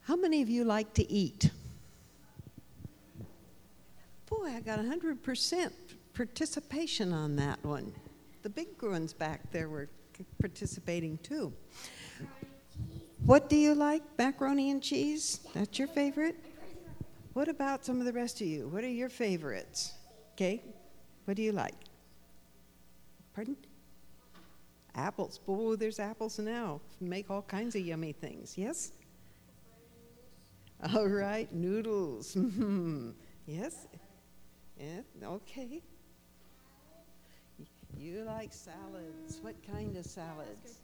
How many of you like to eat? Boy, I got 100% participation on that one. The big ones back there were participating too. What do you like? Macaroni and cheese? That's your favorite? What about some of the rest of you? What are your favorites? Okay, what do you like? Pardon? Apples. Oh, there's apples now. Make all kinds of yummy things. Yes? All right, noodles. Yes? Yeah, okay. You like salads. What kind of salads?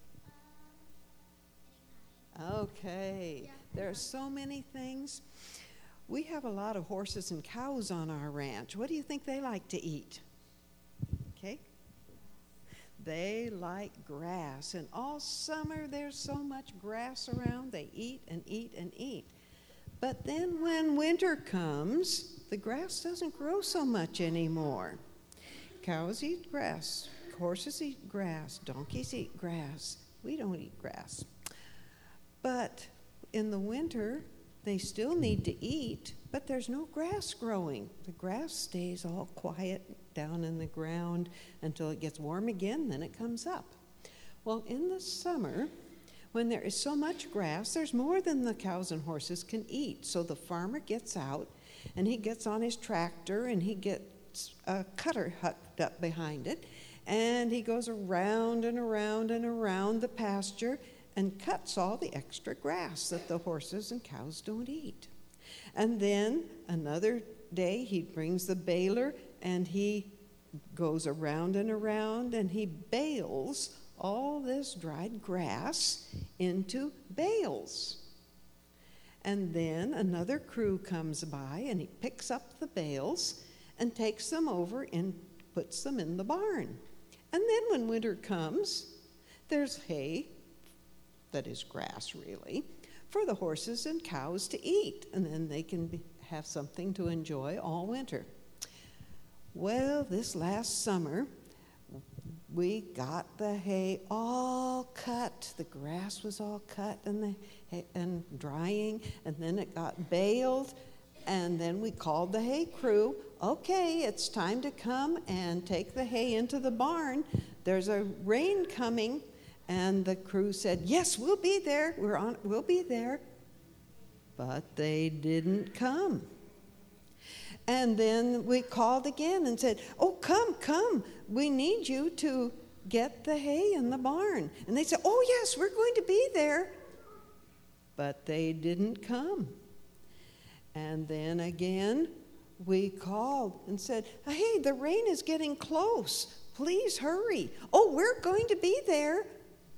Okay. There are so many things. We have a lot of horses and cows on our ranch. What do you think they like to eat? Okay. They like grass. And all summer there's so much grass around. They eat and eat and eat. But then when winter comes, the grass doesn't grow so much anymore. Cows eat grass. Horses eat grass. Donkeys eat grass. We don't eat grass. But in the winter, they still need to eat, but there's no grass growing. The grass stays all quiet down in the ground until it gets warm again, then it comes up. Well, in the summer, when there is so much grass, there's more than the cows and horses can eat. So the farmer gets out, and he gets on his tractor, and he gets a cutter hooked up behind it, and he goes around and around and around the pasture and cuts all the extra grass that the horses and cows don't eat. And then another day he brings the baler and he goes around and around and he bales all this dried grass into bales. And then another crew comes by and he picks up the bales and takes them over and puts them in the barn. And then when winter comes, there's hay, that is grass really, for the horses and cows to eat, and then they can have something to enjoy all winter. Well, this last summer, we got the hay all cut. The grass was all cut and drying, and then it got baled, and then we called the hay crew. Okay, it's time to come and take the hay into the barn. There's a rain coming. And the crew said, yes, we'll be there. We'll be there. But they didn't come. And then we called again and said, oh, come. We need you to get the hay in the barn. And they said, oh, yes, we're going to be there. But they didn't come. And then again, we called and said, hey, the rain is getting close. Please hurry. Oh, we're going to be there.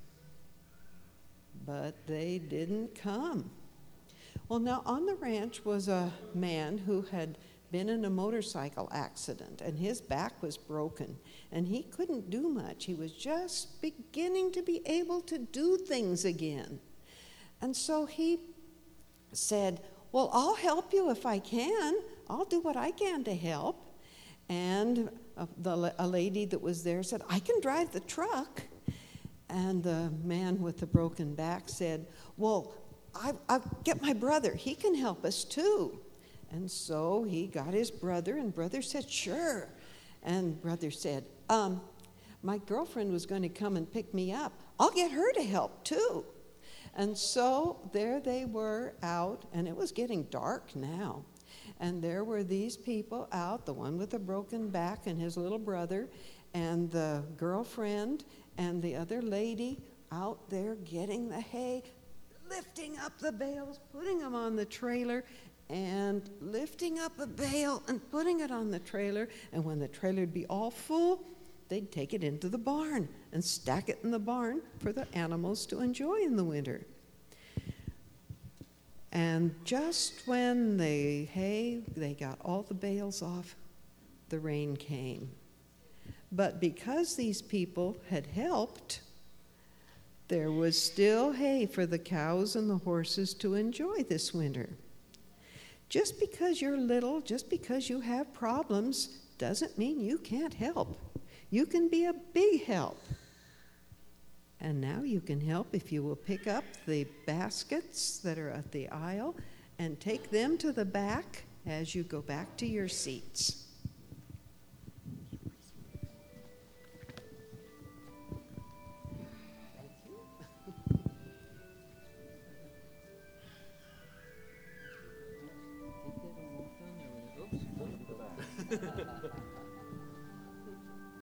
But they didn't come. Well, now on the ranch was a man who had been in a motorcycle accident, and his back was broken, and he couldn't do much. He was just beginning to be able to do things again. And so he said, well, I'll help you if I can. I'll do what I can to help. And a lady that was there said, I can drive the truck. And the man with the broken back said, well, I'll get my brother. He can help us too. And so he got his brother, and brother said, sure. And brother said, my girlfriend was going to come and pick me up. I'll get her to help too. And so there they were out, and it was getting dark now. And there were these people out, the one with the broken back and his little brother, and the girlfriend, and the other lady out there getting the hay, lifting up the bales, putting them on the trailer, and lifting up a bale and putting it on the trailer. And when the trailer would be all full, they'd take it into the barn and stack it in the barn for the animals to enjoy in the winter. And just when they got all the bales off, the rain came. But because these people had helped, there was still hay for the cows and the horses to enjoy this winter. Just because you're little, just because you have problems, doesn't mean you can't help. You can be a big help. And now you can help if you will pick up the baskets that are at the aisle and take them to the back as you go back to your seats. Oops.